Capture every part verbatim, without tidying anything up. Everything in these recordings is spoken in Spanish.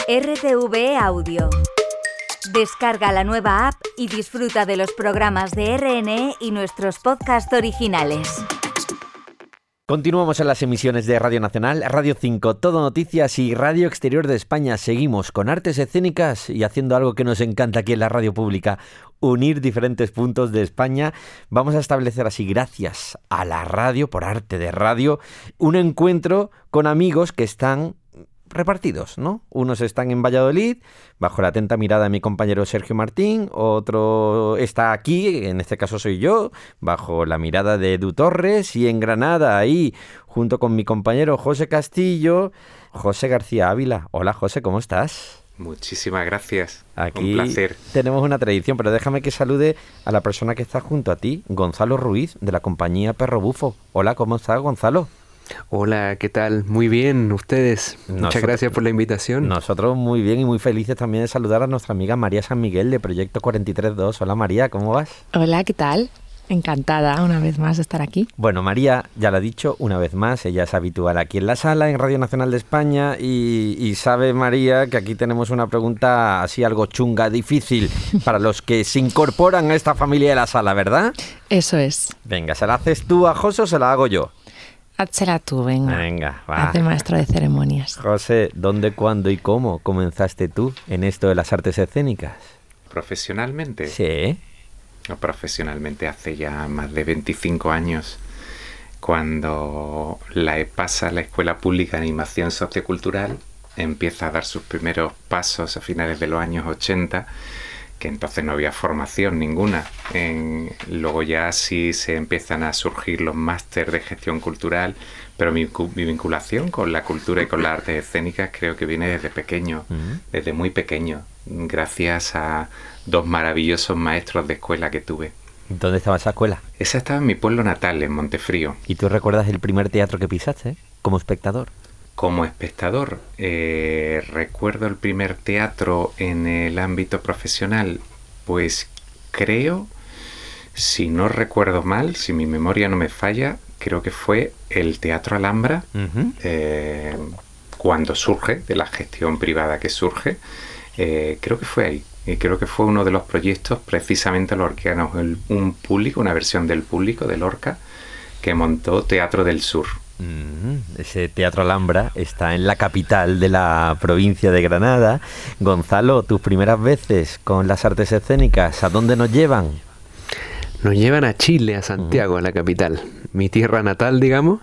R T V E Audio. Descarga la nueva app y disfruta de los programas de R N E y nuestros podcasts originales. Continuamos en las emisiones de Radio Nacional, Radio cinco, Todo Noticias y Radio Exterior de España. Seguimos con artes escénicas y haciendo algo que nos encanta aquí en la radio pública, unir diferentes puntos de España. Vamos a establecer así, gracias a la radio, por arte de radio, un encuentro con amigos que están repartidos, ¿no? Unos están en Valladolid, bajo la atenta mirada de mi compañero Sergio Martín, otro está aquí, en este caso soy yo, bajo la mirada de Edu Torres, y en Granada, ahí, junto con mi compañero José Castillo, José García Ávila. Hola, José, ¿cómo estás? Muchísimas gracias. Aquí un placer. Tenemos una tradición, pero déjame que salude a la persona que está junto a ti, Gonzalo Ruiz, de la compañía Perro Bufo. Hola, ¿cómo estás, Gonzalo? Hola, ¿qué tal? Muy bien, ustedes. Nosotros, Muchas gracias por la invitación. Nosotros muy bien y muy felices también de saludar a nuestra amiga María San Miguel de Proyecto cuarenta y tres dos. Hola, María, ¿cómo vas? Hola, ¿qué tal? Encantada una vez más de estar aquí. Bueno, María, ya lo ha dicho una vez más, ella es habitual aquí en la sala, en Radio Nacional de España, y, y sabe, María, que aquí tenemos una pregunta así algo chunga, difícil, para los que se incorporan a esta familia de la sala, ¿verdad? Eso es. Venga, ¿se la haces tú a José o se la hago yo? Házela tú, venga. Venga, va. Haz de maestro de ceremonias. José, ¿dónde, cuándo y cómo comenzaste tú en esto de las artes escénicas? ¿Profesionalmente? Sí. Profesionalmente hace ya más de veinticinco años, cuando la EPASA, la Escuela Pública de Animación Sociocultural, empieza a dar sus primeros pasos a finales de los años ochenta, que entonces no había formación ninguna. En, luego ya sí se empiezan a surgir los másteres de gestión cultural, pero mi, mi vinculación con la cultura y con las artes escénicas creo que viene desde pequeño, uh-huh. desde muy pequeño, gracias a dos maravillosos maestros de escuela que tuve. ¿Dónde estaba esa escuela? Esa estaba en mi pueblo natal, en Montefrío. ¿Y tú recuerdas el primer teatro que pisaste como espectador? Como espectador, eh, recuerdo el primer teatro en el ámbito profesional, pues creo, si no recuerdo mal, si mi memoria no me falla, creo que fue el Teatro Alhambra, uh-huh. eh, cuando surge, de la gestión privada que surge, eh, creo que fue ahí. Y creo que fue uno de los proyectos, precisamente lorquianos, un público, una versión del público, de Lorca, que montó Teatro del Sur. Mm, ese Teatro Alhambra está en la capital de la provincia de Granada. Gonzalo, tus primeras veces con las artes escénicas, ¿a dónde nos llevan? Nos llevan a Chile, a Santiago, uh-huh. a la capital, mi tierra natal, digamos,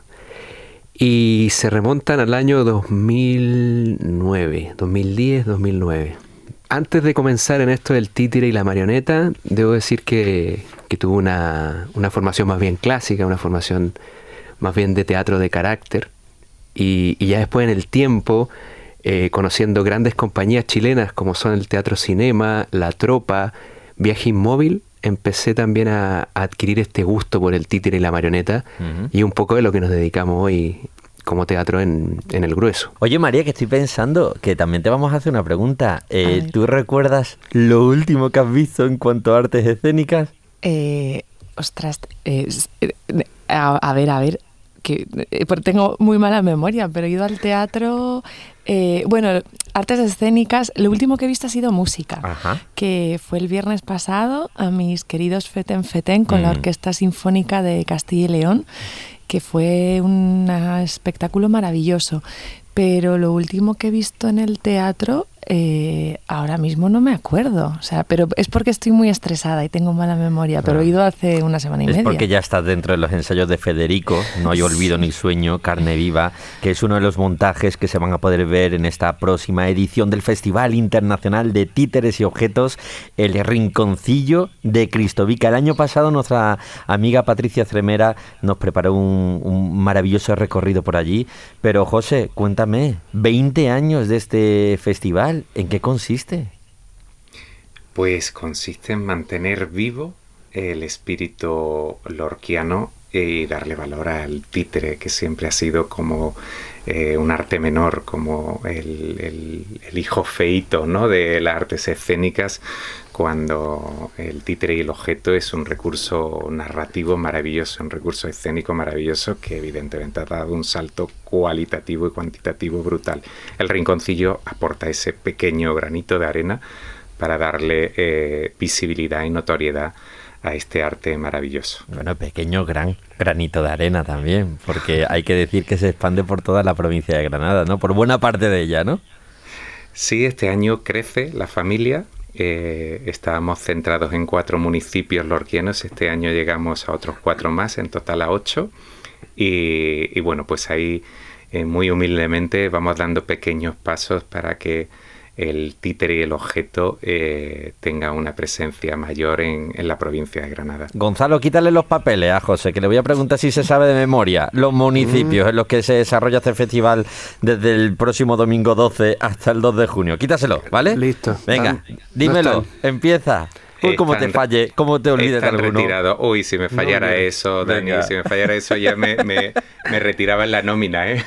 y se remontan al año dos mil nueve, dos mil diez, dos mil nueve. Antes de comenzar en esto del títere y la marioneta, debo decir que, que tuve una, una formación más bien clásica, una formación más bien de teatro de carácter, y, y ya después en el tiempo, eh, conociendo grandes compañías chilenas como son el Teatro Cinema, La Tropa, Viaje Inmóvil, empecé también a, a adquirir este gusto por el títere y la marioneta, uh-huh. y un poco de lo que nos dedicamos hoy como teatro en, en el grueso. Oye, María, que estoy pensando que también te vamos a hacer una pregunta. Eh, ¿Tú recuerdas lo último que has visto en cuanto a artes escénicas? Eh, ostras, eh, a, a ver, a ver, que eh, tengo muy mala memoria, pero he ido al teatro, eh, bueno, artes escénicas, lo último que he visto ha sido música, Ajá. que fue el viernes pasado a mis queridos Feten Feten con mm. la Orquesta Sinfónica de Castilla y León, que fue un espectáculo maravilloso. Pero lo último que he visto en el teatro, eh, ahora mismo no me acuerdo. O sea, pero es porque estoy muy estresada y tengo mala memoria, pero ah. he ido hace una semana y es media. Es porque ya estás dentro de los ensayos de Federico, No hay olvido sí. ni sueño, Carne Viva, que es uno de los montajes que se van a poder ver en esta próxima edición del Festival Internacional de Títeres y Objetos, El Rinconcillo de Cristovica. El año pasado nuestra amiga Patricia Cremera nos preparó un, un maravilloso recorrido por allí, pero José, cuéntame, veinte años de este festival, ¿en qué consiste? Pues consiste en mantener vivo el espíritu lorquiano y darle valor al títere, que siempre ha sido como eh, un arte menor, como el, el, el hijo feíto, ¿no?, de las artes escénicas, cuando el títere y el objeto es un recurso narrativo maravilloso, un recurso escénico maravilloso que evidentemente ha dado un salto cualitativo y cuantitativo brutal. El Rinconcillo aporta ese pequeño granito de arena para darle eh, visibilidad y notoriedad a este arte maravilloso. Bueno, pequeño gran granito de arena también, porque hay que decir que se expande por toda la provincia de Granada, ¿no? Por buena parte de ella, ¿no? Sí, este año crece la familia. Eh, estábamos centrados en cuatro municipios lorquianos, este año llegamos a otros cuatro más, en total a ocho, y, y bueno, pues ahí eh, muy humildemente vamos dando pequeños pasos para que el títere y el objeto eh, tenga una presencia mayor en, en la provincia de Granada. Gonzalo, quítale los papeles a José, que le voy a preguntar si se sabe de memoria los municipios mm. en los que se desarrolla este festival desde el próximo domingo doce hasta el dos de junio. Quítaselo, ¿vale? Listo. Venga, ¿Tan? dímelo, no empieza. Uy, cómo te falle, cómo te olvides de alguno. Retirado. Uy, si me fallara no, eso, Dani, venga. si me fallara eso ya me, me, me retiraba en la nómina, ¿eh?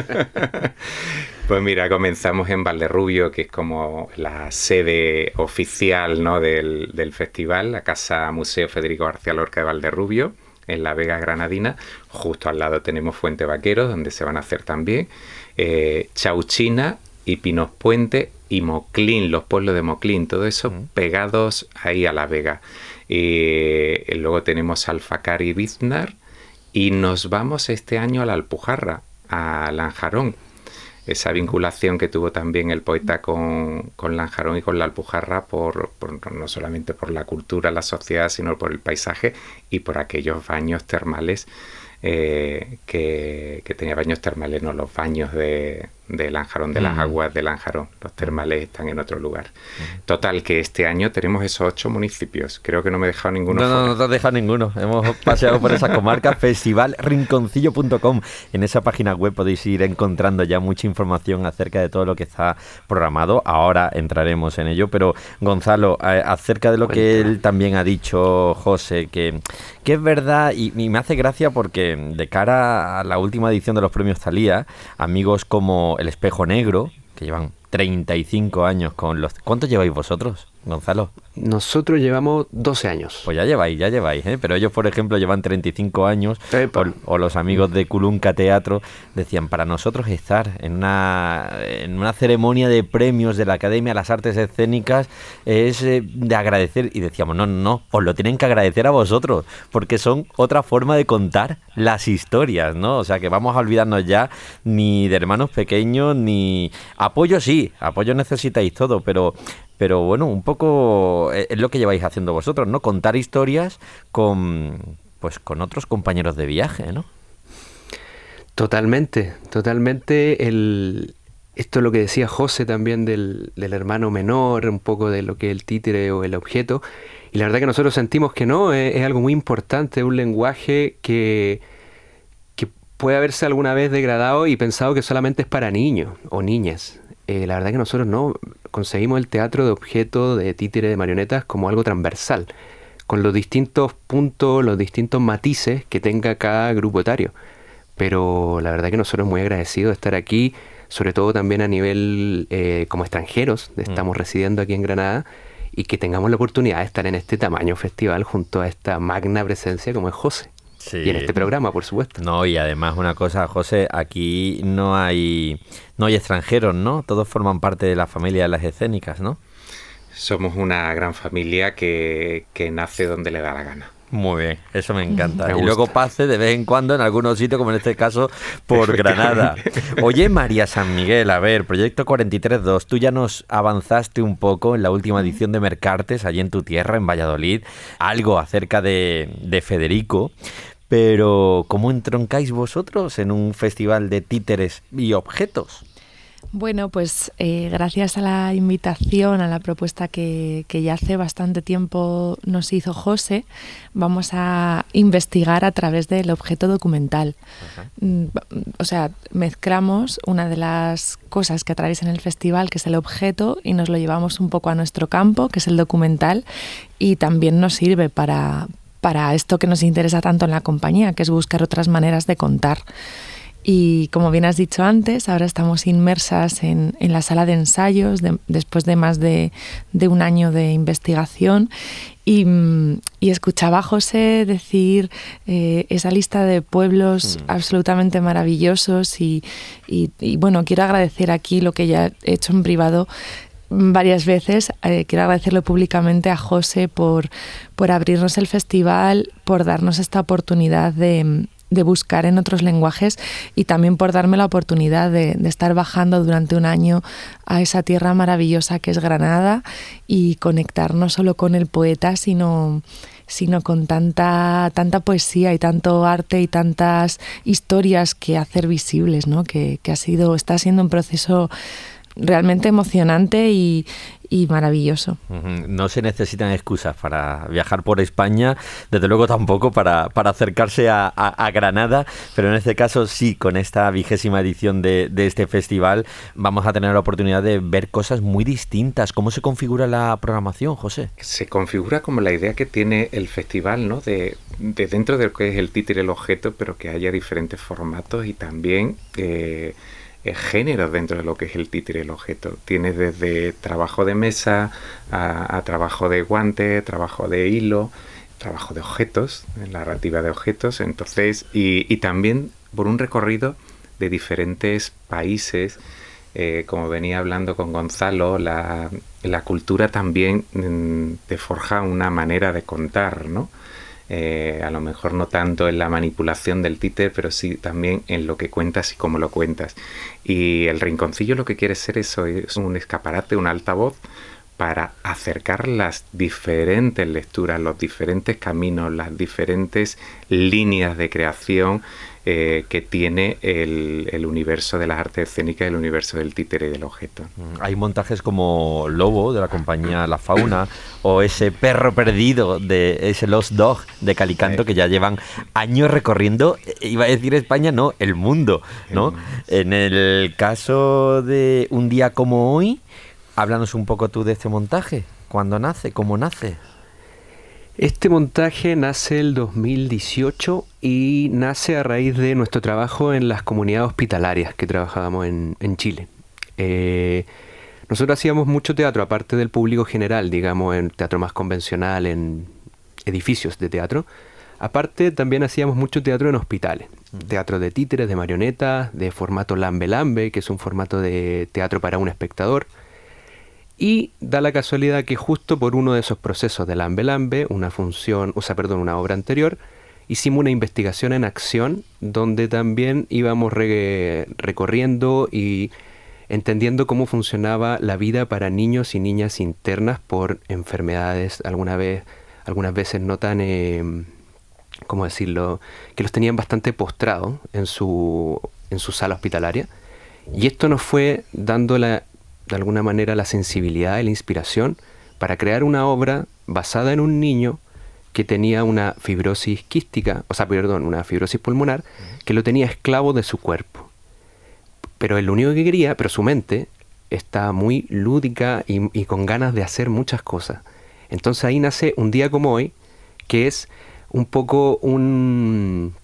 Pues mira, comenzamos en Valderrubio, que es como la sede oficial, ¿no?, del, del festival, la Casa Museo Federico García Lorca de Valderrubio, en la Vega Granadina. Justo al lado tenemos Fuente Vaqueros, donde se van a hacer también eh, Chauchina y Pinos Puente y Moclín, los pueblos de Moclín, todo eso mm. pegados ahí a la Vega. Eh, luego tenemos Alfacar y Biznar, y nos vamos este año a la Alpujarra, a Lanjarón. Esa vinculación que tuvo también el poeta con, con Lanjarón y con la Alpujarra, por, por, no solamente por la cultura, la sociedad, sino por el paisaje y por aquellos baños termales, eh, que, que tenía baños termales, no los baños de, de Lanjarón, de las aguas de Lanjarón. Los termales están en otro lugar. Total, que este año tenemos esos ocho municipios. Creo que no me he dejado ninguno No, fuera. no, no te has dejado ninguno. Hemos paseado por esa comarca. festival rinconcillo punto com. En esa página web podéis ir encontrando ya mucha información acerca de todo lo que está programado. Ahora entraremos en ello. Pero, Gonzalo, eh, acerca de lo Cuenta. que él también ha dicho, José, que, que es verdad, y, y me hace gracia porque de cara a la última edición de los premios Thalía, amigos como El Espejo Negro, que llevan treinta y cinco años con los... ¿Cuántos lleváis vosotros, Gonzalo? Nosotros llevamos doce años. Pues ya lleváis, ya lleváis, ¿eh? Pero ellos, por ejemplo, llevan treinta y cinco años, o, o los amigos de Culunca Teatro decían, para nosotros estar en una, en una ceremonia de premios de la Academia de las Artes Escénicas es eh, de agradecer, y decíamos, no, no, no, os lo tienen que agradecer a vosotros, porque son otra forma de contar las historias, ¿no? O sea, que vamos a olvidarnos ya ni de hermanos pequeños, ni... Apoyo sí, apoyo necesitáis todo, pero... Pero bueno, un poco es lo que lleváis haciendo vosotros, ¿no? Contar historias con, pues, con otros compañeros de viaje, ¿no? Totalmente, totalmente. El, esto es lo que decía José también del, del hermano menor, un poco de lo que es el títere o el objeto. Y la verdad que nosotros sentimos que no, es, es algo muy importante, un lenguaje que, que puede haberse alguna vez degradado y pensado que solamente es para niños o niñas. Eh, la verdad que nosotros no conseguimos el teatro de objeto, de títere, de marionetas como algo transversal, con los distintos puntos, los distintos matices que tenga cada grupo etario. Pero la verdad que nosotros muy agradecidos de estar aquí, sobre todo también a nivel eh, como extranjeros, estamos mm. residiendo aquí en Granada, y que tengamos la oportunidad de estar en este tamaño festival junto a esta magna presencia como es José. Sí. Y en este programa, por supuesto. No, y además una cosa, José, aquí no hay no hay extranjeros, ¿no? Todos forman parte de la familia de las escénicas, ¿no? Somos una gran familia que, que nace donde le da la gana. Muy bien, eso me encanta. Me y luego pase de vez en cuando en algunos sitios, como en este caso, por Granada. Oye, María San Miguel, a ver, Proyecto cuarenta y tres dos, tú ya nos avanzaste un poco en la última edición de Mercartes, allí en tu tierra, en Valladolid, algo acerca de, de Federico. Pero, ¿cómo entroncáis vosotros en un festival de títeres y objetos? Bueno, pues eh, gracias a la invitación, a la propuesta que, que ya hace bastante tiempo nos hizo José, vamos a investigar a través del objeto documental. Uh-huh. O sea, mezclamos una de las cosas que atraviesan el festival, que es el objeto, y nos lo llevamos un poco a nuestro campo, que es el documental, y también nos sirve para... para esto que nos interesa tanto en la compañía, que es buscar otras maneras de contar. Y como bien has dicho antes, ahora estamos inmersas en, en la sala de ensayos de, después de más de, de un año de investigación y, y escuchaba a José decir eh, esa lista de pueblos mm. absolutamente maravillosos y, y, y bueno, quiero agradecer aquí lo que ya he hecho en privado varias veces. Eh, quiero agradecerle públicamente a José por, por abrirnos el festival, por darnos esta oportunidad de de buscar en otros lenguajes y también por darme la oportunidad de, de estar bajando durante un año a esa tierra maravillosa que es Granada y conectar no solo con el poeta, sino, sino con tanta, tanta poesía y tanto arte y tantas historias que hacer visibles, ¿no? Que, que ha sido, está siendo un proceso realmente emocionante y, y maravilloso. No se necesitan excusas para viajar por España, desde luego tampoco para, para acercarse a, a, a Granada, pero en este caso sí, con esta vigésima edición de, de este festival vamos a tener la oportunidad de ver cosas muy distintas. ¿Cómo se configura la programación, José? Se configura como la idea que tiene el festival, ¿no? De, de dentro de lo que es el títere, el objeto, pero que haya diferentes formatos y también Eh, géneros dentro de lo que es el títere y el objeto. Tienes desde trabajo de mesa a, a trabajo de guante, trabajo de hilo, trabajo de objetos, narrativa de objetos, entonces y, y también por un recorrido de diferentes países, eh, como venía hablando con Gonzalo, la, la cultura también mmm, te forja una manera de contar, ¿no? Eh, a lo mejor no tanto en la manipulación del títer, pero sí también en lo que cuentas y cómo lo cuentas. Y el Rinconcillo lo que quiere ser eso, es un escaparate, un altavoz para acercar las diferentes lecturas, los diferentes caminos, las diferentes líneas de creación eh, que tiene el, el universo de las artes escénicas, el universo del títere y del objeto. Hay montajes como Lobo, de la compañía La Fauna, o ese perro perdido, de ese Lost Dog de Calicanto, que ya llevan años recorriendo, iba a decir España, no, el mundo, ¿no? En el caso de Un día como hoy, háblanos un poco tú de este montaje. ¿Cuándo nace? ¿Cómo nace? Este montaje nace el dos mil dieciocho y nace a raíz de nuestro trabajo en las comunidades hospitalarias que trabajábamos en, en Chile. Eh, nosotros hacíamos mucho teatro, aparte del público general, digamos, en teatro más convencional, en edificios de teatro. Aparte, también hacíamos mucho teatro en hospitales. Teatro de títeres, de marionetas, de formato lambe-lambe, que es un formato de teatro para un espectador. Y da la casualidad que justo por uno de esos procesos de Lambe Lambe, una función, o sea, perdón, una obra anterior, hicimos una investigación en acción donde también íbamos re- recorriendo y entendiendo cómo funcionaba la vida para niños y niñas internas por enfermedades, alguna vez, algunas veces no tan, eh, ¿cómo decirlo?, que los tenían bastante postrados en su, en su sala hospitalaria. Y esto nos fue dando la de alguna manera la sensibilidad y la inspiración para crear una obra basada en un niño que tenía una fibrosis quística, o sea, perdón, una fibrosis pulmonar, que lo tenía esclavo de su cuerpo. Pero él lo único que quería, pero su mente está muy lúdica y, y con ganas de hacer muchas cosas. Entonces ahí nace Un día como hoy, que es un poco un,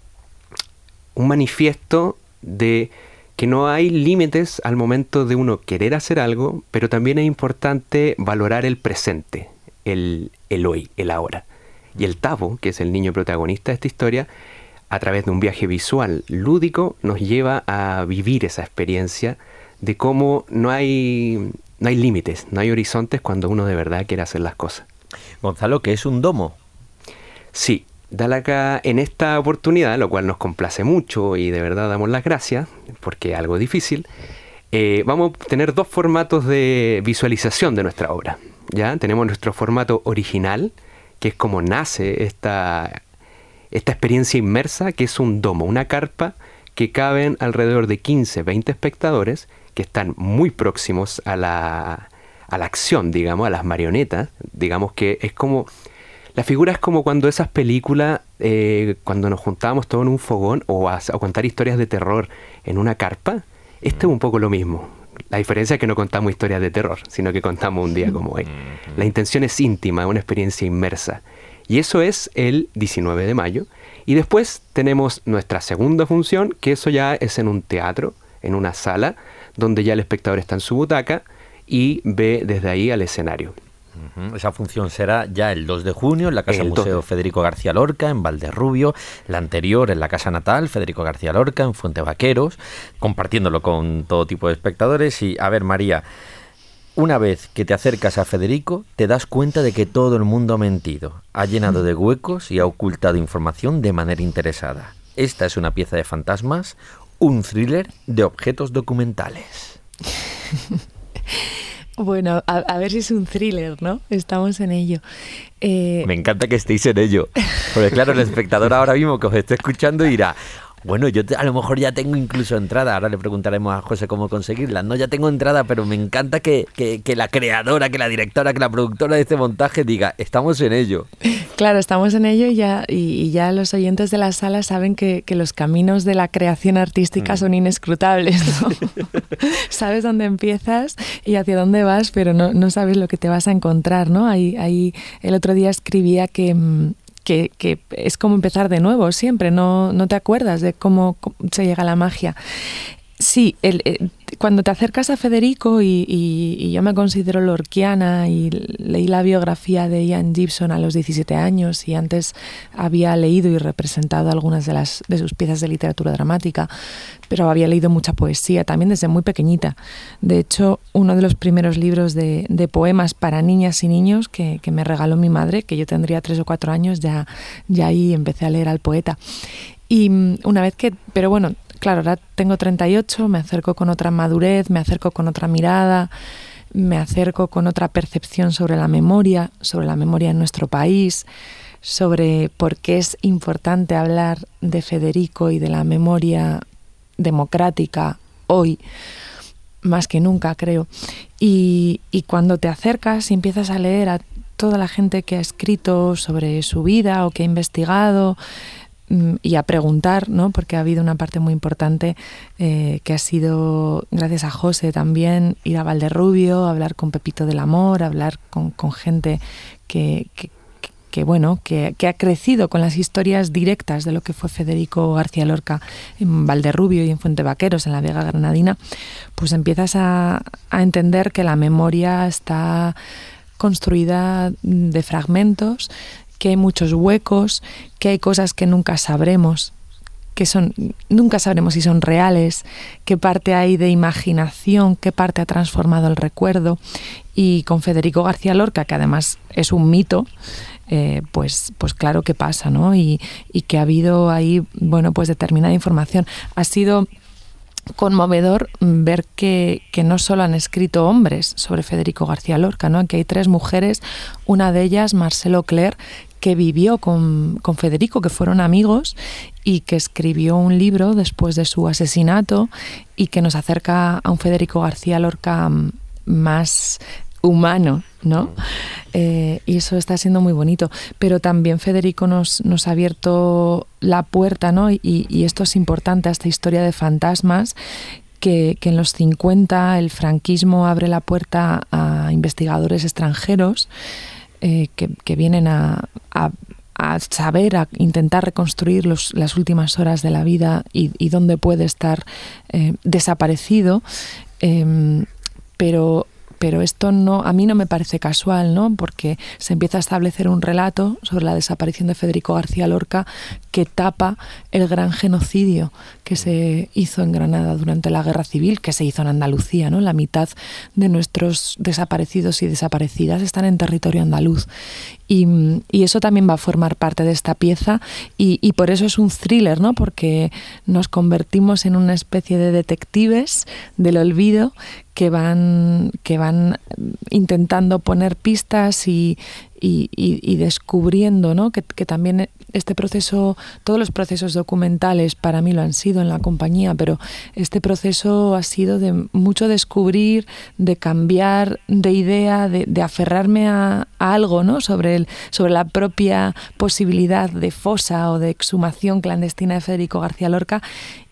un manifiesto de que no hay límites al momento de uno querer hacer algo, pero también es importante valorar el presente, el, el hoy, el ahora. Y el Tavo, que es el niño protagonista de esta historia, a través de un viaje visual lúdico, nos lleva a vivir esa experiencia de cómo no hay, no hay límites, no hay horizontes cuando uno de verdad quiere hacer las cosas. Gonzalo, ¿qué es un domo? Sí. Dalaca en esta oportunidad, lo cual nos complace mucho y de verdad damos las gracias, porque es algo difícil, eh, vamos a tener dos formatos de visualización de nuestra obra. ¿Ya? Tenemos nuestro formato original, que es como nace esta, esta experiencia inmersa, que es un domo, una carpa que caben alrededor de quince, veinte espectadores que están muy próximos a la, a la acción, digamos, a las marionetas. Digamos que es como... La figura es como cuando esas películas, eh, cuando nos juntábamos todos en un fogón o a, a contar historias de terror en una carpa. Esto es un poco lo mismo. La diferencia es que no contamos historias de terror, sino que contamos un día como hoy. La intención es íntima, una experiencia inmersa. Y eso es el diecinueve de mayo. Y después tenemos nuestra segunda función, que eso ya es en un teatro, en una sala, donde ya el espectador está en su butaca y ve desde ahí al escenario. Uh-huh. Esa función será ya el dos de junio en la Casa El Museo dos. Federico García Lorca, en Valderrubio. La anterior en la Casa Natal, Federico García Lorca, en Fuentevaqueros, compartiéndolo con todo tipo de espectadores. Y, a ver, María, una vez que te acercas a Federico, te das cuenta de que todo el mundo ha mentido, ha llenado de huecos y ha ocultado información de manera interesada. Esta es una pieza de fantasmas, un thriller de objetos documentales. Bueno, a, a ver si es un thriller, ¿no? Estamos en ello. Eh... Me encanta que estéis en ello, porque claro, el espectador ahora mismo que os esté escuchando dirá, bueno, yo te, a lo mejor ya tengo incluso entrada, ahora le preguntaremos a José cómo conseguirla, no, ya tengo entrada, pero me encanta que, que, que la creadora, que la directora, que la productora de este montaje diga, estamos en ello. Claro, estamos en ello y ya, y, y ya los oyentes de la sala saben que, que los caminos de la creación artística mm. son inescrutables, ¿no? Sabes dónde empiezas y hacia dónde vas, pero no, no sabes lo que te vas a encontrar, ¿no? Ahí, ahí el otro día escribía que... Que, que es como empezar de nuevo siempre, no, no te acuerdas de cómo, cómo se llega a la magia. Sí, el, el, cuando te acercas a Federico y, y, y yo me considero lorquiana y leí la biografía de Ian Gibson a los diecisiete años y antes había leído y representado algunas de, las, de sus piezas de literatura dramática, pero había leído mucha poesía también desde muy pequeñita. De hecho, uno de los primeros libros de, de poemas para niñas y niños que, que me regaló mi madre, que yo tendría tres o cuatro años, ya, ya ahí empecé a leer al poeta. Y una vez que, pero bueno, claro, ahora tengo treinta y ocho, me acerco con otra madurez, me acerco con otra mirada, me acerco con otra percepción sobre la memoria, sobre la memoria en nuestro país, sobre por qué es importante hablar de Federico y de la memoria democrática hoy, más que nunca, creo. Y, y cuando te acercas y empiezas a leer a toda la gente que ha escrito sobre su vida o que ha investigado, y a preguntar, ¿no? Porque ha habido una parte muy importante eh, que ha sido, gracias a José también, ir a Valderrubio, hablar con Pepito del Amor, hablar con, con gente que, que, que bueno, que, que ha crecido con las historias directas de lo que fue Federico García Lorca en Valderrubio y en Fuentevaqueros, en la Vega Granadina, pues empiezas a, a entender que la memoria está construida de fragmentos, que hay muchos huecos, que hay cosas que nunca sabremos, que son, nunca sabremos si son reales, qué parte hay de imaginación, qué parte ha transformado el recuerdo. Y con Federico García Lorca, que además es un mito, eh, pues, pues claro que pasa, ¿no? Y, y que ha habido ahí, bueno, pues determinada información. Ha sido conmovedor ver que, que no solo han escrito hombres sobre Federico García Lorca, ¿no? Que hay tres mujeres, una de ellas, Marcelle Auclair, que vivió con, con Federico, que fueron amigos y que escribió un libro después de su asesinato y que nos acerca a un Federico García Lorca más humano, ¿no? Eh, y eso está siendo muy bonito. Pero también Federico nos, nos ha abierto la puerta, ¿no? Y, y esto es importante a esta historia de fantasmas, que, que en los cincuenta el franquismo abre la puerta a investigadores extranjeros eh, que, que vienen a, a, a saber, a intentar reconstruir los, las últimas horas de la vida y, y dónde puede estar eh, desaparecido. Eh, pero Pero esto no, a mí no me parece casual, ¿no? Porque se empieza a establecer un relato sobre la desaparición de Federico García Lorca que tapa el gran genocidio que se hizo en Granada durante la Guerra Civil, que se hizo en Andalucía, ¿no? La mitad de nuestros desaparecidos y desaparecidas están en territorio andaluz. Y, y eso también va a formar parte de esta pieza y, y por eso es un thriller, ¿no? Porque nos convertimos en una especie de detectives del olvido que van, que van intentando poner pistas y, y, y, y descubriendo, ¿no? Que, que también este proceso, todos los procesos documentales para mí lo han sido en la compañía, pero este proceso ha sido de mucho descubrir, de cambiar de idea, de, de aferrarme a, a algo, ¿no? Sobre el, sobre la propia posibilidad de fosa o de exhumación clandestina de Federico García Lorca.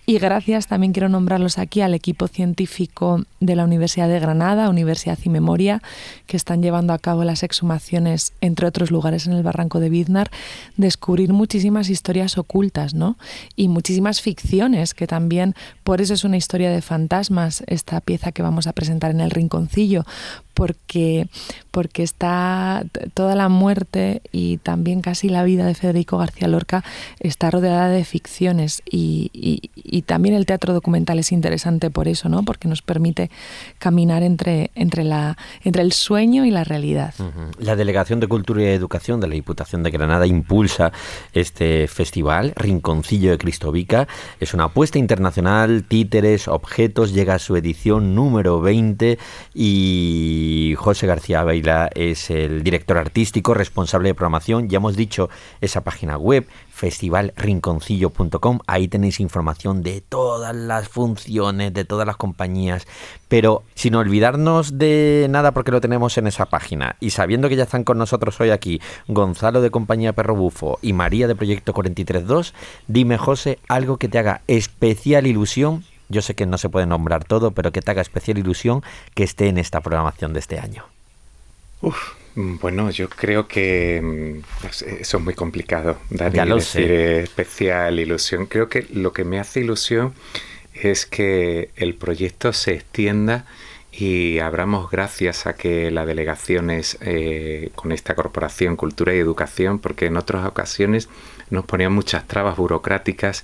Y gracias, también quiero nombrarlos aquí, al equipo científico de la Universidad de Granada, Universidad y Memoria, que están llevando a cabo las exhumaciones, entre otros lugares en el Barranco de Biznar, descubrir muchísimas historias ocultas, ¿no? Y muchísimas ficciones, que también, por eso es una historia de fantasmas, esta pieza que vamos a presentar en el Rinconcillo, porque, porque está toda la muerte y también casi la vida de Federico García Lorca está rodeada de ficciones, y, y, y también el teatro documental es interesante por eso, ¿no? Porque nos permite caminar entre, entre, la, entre el sueño y la realidad. Uh-huh. La Delegación de Cultura y Educación de la Diputación de Granada impulsa este festival, Rinconcillo de Cristovica. Es una apuesta internacional, títeres, objetos, llega a su edición número veinte, y José García Baila es el director artístico, responsable de programación. Ya hemos dicho esa página web, festival rinconcillo punto com. Ahí tenéis información de todas las funciones, de todas las compañías, pero sin olvidarnos de nada, porque lo tenemos en esa página. Y sabiendo que ya están con nosotros hoy aquí Gonzalo de Compañía Perro Bufo y María de Proyecto cuarenta y tres dos, dime, José, algo que te haga especial ilusión. Yo sé que no se puede nombrar todo, pero que te haga especial ilusión que esté en esta programación de este año. Uf, bueno, yo creo que eso es muy complicado, Dani, ya lo decir sé. Especial ilusión. Creo que lo que me hace ilusión es que el proyecto se extienda y abramos gracias a que la delegación es eh, con esta corporación Cultura y Educación, porque en otras ocasiones nos ponían muchas trabas burocráticas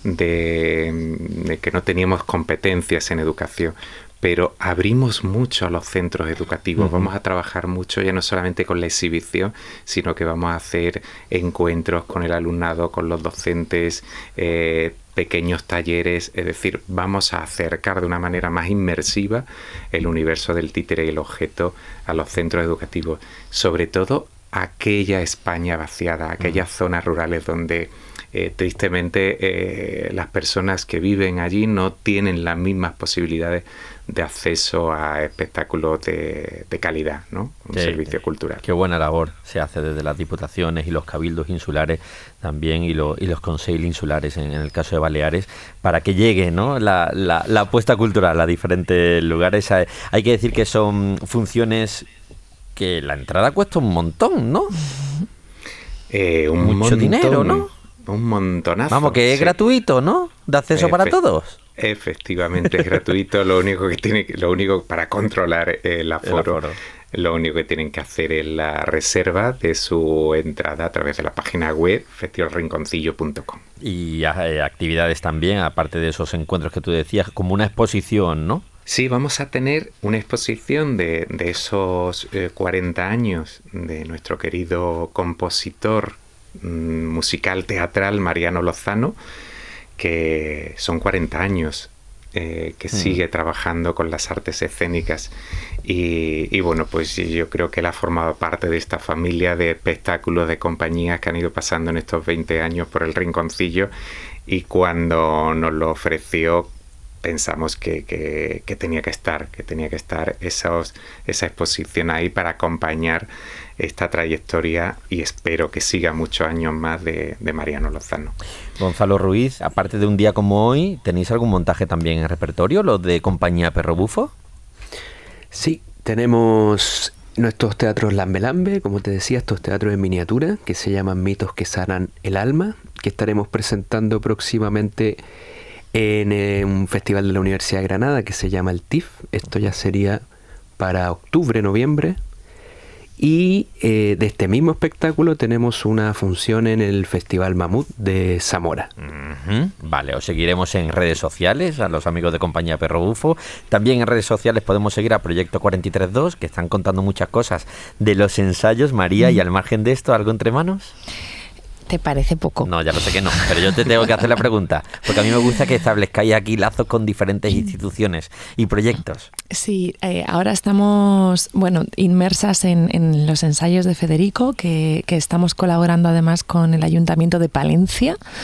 de, de que no teníamos competencias en educación. Pero abrimos mucho a los centros educativos. Uh-huh. Vamos a trabajar mucho ya no solamente con la exhibición, sino que vamos a hacer encuentros con el alumnado, con los docentes, eh, pequeños talleres. Es decir, vamos a acercar de una manera más inmersiva el universo del títere y el objeto a los centros educativos. Sobre todo aquella España vaciada, aquellas uh-huh. zonas rurales donde Eh, tristemente eh, las personas que viven allí no tienen las mismas posibilidades de acceso a espectáculos de, de calidad, ¿no? Un sí, servicio cultural. Qué buena labor se hace desde las diputaciones y los cabildos insulares también, y, lo, y los consejos insulares en, en el caso de Baleares, para que llegue, ¿no? la, la, la apuesta cultural a diferentes lugares. Hay, hay que decir que son funciones que la entrada cuesta un montón, ¿no? Eh, un Mucho montón. dinero, ¿no? Un montonazo. Vamos, que es sí. gratuito, ¿no? De acceso Efe- para todos. Efectivamente, es gratuito. Lo único que tiene, lo único para controlar el aforo, el aforo, lo único que tienen que hacer es la reserva de su entrada a través de la página web festival rinconcillo punto com. Y eh, actividades también, aparte de esos encuentros que tú decías, como una exposición, ¿no? Sí, vamos a tener una exposición de, de esos eh, cuarenta años de nuestro querido compositor musical teatral Mariano Lozano, que son cuarenta años eh, que mm. sigue trabajando con las artes escénicas, y, y bueno, pues yo creo que él ha formado parte de esta familia de espectáculos, de compañías que han ido pasando en estos veinte años por el Rinconcillo, y cuando nos lo ofreció pensamos que, que, que tenía que estar, que tenía que estar esos, esa exposición ahí para acompañar esta trayectoria, y espero que siga muchos años más de, de Mariano Lozano. Gonzalo Ruiz, aparte de un día como hoy, ¿tenéis algún montaje también en repertorio, los de Compañía Perro Bufo? Sí, tenemos nuestros teatros Lambe Lambe, como te decía, estos teatros en miniatura que se llaman Mitos que sanan el alma, que estaremos presentando próximamente en eh, un festival de la Universidad de Granada que se llama el T I F. Esto ya sería para octubre, noviembre. Y eh, de este mismo espectáculo tenemos una función en el Festival Mamut de Zamora. Uh-huh. Vale, os seguiremos en redes sociales, a los amigos de Compañía Perro Bufo. También en redes sociales podemos seguir a Proyecto cuarenta y tres dos, que están contando muchas cosas de los ensayos. María, y al margen de esto, ¿algo entre manos? ¿Te parece poco? No, ya lo sé que no, pero yo te tengo que hacer la pregunta, porque a mí me gusta que establezcáis aquí lazos con diferentes instituciones y proyectos. Sí, eh, ahora estamos, bueno, inmersas en, en los ensayos de Federico, que, que estamos colaborando además con el Ayuntamiento de Palencia,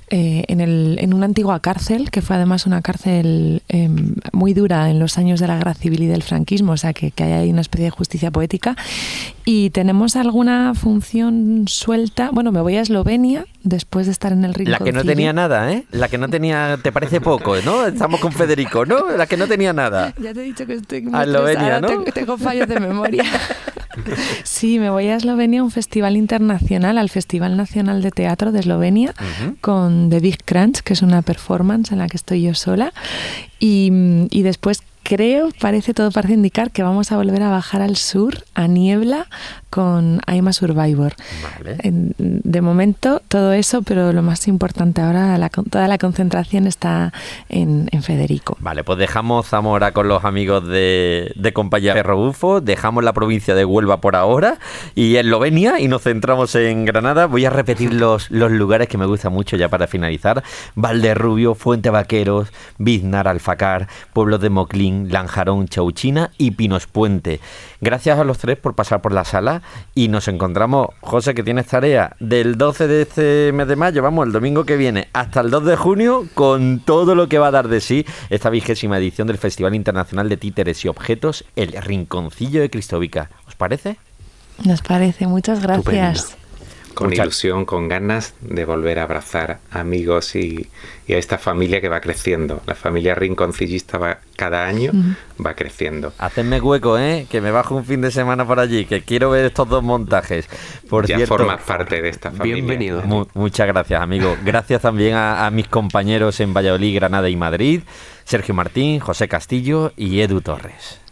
eh, en, el, en una antigua cárcel, que fue además una cárcel eh, muy dura en los años de la guerra civil y del franquismo, o sea que, que hay ahí una especie de justicia poética. Y tenemos alguna función suelta. Bueno, me voy a Eslovenia después de estar en el Rinconcillo. La que no tenía nada, ¿eh? La que no tenía, te parece poco, ¿no? Estamos con Federico, ¿no? La que no tenía nada. Ya te he dicho que estoy muy a Eslovenia, ¿no? Tengo, tengo fallos de memoria. Sí, me voy a Eslovenia a un festival internacional, al Festival Nacional de Teatro de Eslovenia, uh-huh. con The Big Crunch, que es una performance en la que estoy yo sola. Y, y después creo, parece, todo parece indicar que vamos a volver a bajar al sur, a Niebla, con I'm a Survivor. Vale. De momento, todo eso, pero lo más importante ahora, la, toda la concentración está en, en Federico. Vale, pues dejamos Zamora con los amigos de, de Compañía Perro Bufo, dejamos la provincia de Huelva por ahora y Eslovenia y nos centramos en Granada. Voy a repetir los, los lugares que me gustan mucho ya para finalizar. Valderrubio, Fuente Vaqueros, Biznar, Alfacar, Pueblos de Moclín, Lanjarón, Chauchina y Pinos Puente. Gracias a los tres por pasar por la sala y nos encontramos, José, que tienes tarea del doce de este mes de mayo, vamos, el domingo que viene, hasta el dos de junio, con todo lo que va a dar de sí esta vigésima edición del Festival Internacional de Títeres y Objetos, el Rinconcillo de Cristóvica. ¿Os parece? Nos parece, muchas gracias. Estupendo. Con Mucha... ilusión, con ganas de volver a abrazar amigos y, y a esta familia que va creciendo. La familia rinconcillista va, cada año uh-huh. va creciendo. Hacedme hueco, ¿eh? Que me bajo un fin de semana por allí, que quiero ver estos dos montajes. Por ya cierto, formas parte de esta familia. Bienvenido. Mu- muchas gracias, amigo. Gracias también a, a mis compañeros en Valladolid, Granada y Madrid, Sergio Martín, José Castillo y Edu Torres.